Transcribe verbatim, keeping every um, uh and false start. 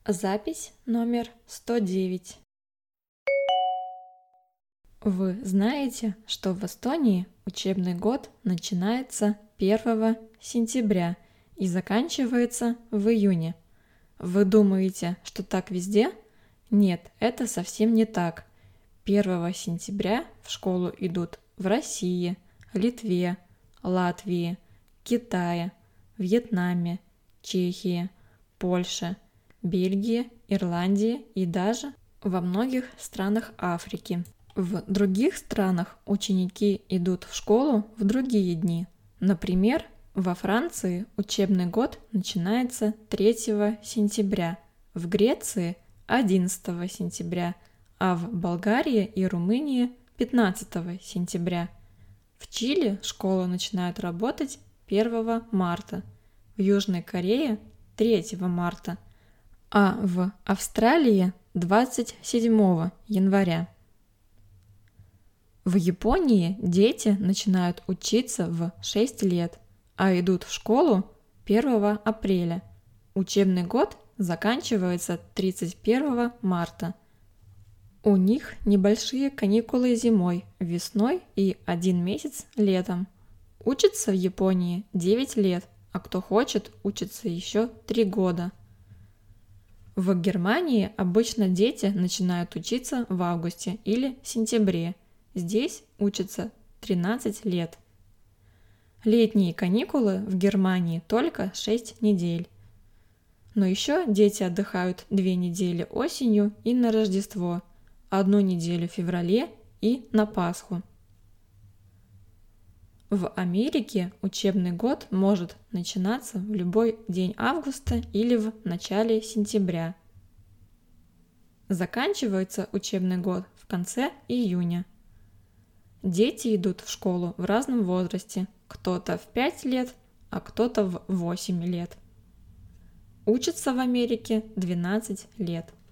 Запись номер сто девять. Вы знаете, что в Эстонии учебный год начинается первого сентября и заканчивается в июне? Вы думаете, что так везде? Нет, это совсем не так. первого сентября в школу идут в России, Литве, Латвии, Китае, Вьетнаме, Чехии, Польше, Бельгии, Ирландии и даже во многих странах Африки. В других странах ученики идут в школу в другие дни. Например, во Франции учебный год начинается третьего сентября, в Греции – одиннадцатого сентября, а в Болгарии и Румынии – пятнадцатого сентября. В Чили школы начинают работать первого марта, в Южной Корее – третьего марта, а в Австралии – двадцать седьмого января. В Японии дети начинают учиться в шесть лет, а идут в школу первого апреля. Учебный год заканчивается тридцать первого марта. У них небольшие каникулы зимой, весной и один месяц летом. Учатся в Японии девять лет, а кто хочет, учится еще три года. В Германии обычно дети начинают учиться в августе или сентябре. Здесь учатся тринадцать лет. Летние каникулы в Германии только шесть недель. Но еще дети отдыхают две недели осенью и на Рождество, одну неделю в феврале и на Пасху. В Америке учебный год может начинаться в любой день августа или в начале сентября. Заканчивается учебный год в конце июня. Дети идут в школу в разном возрасте, кто-то в пять лет, а кто-то в восемь лет. Учатся в Америке двенадцать лет.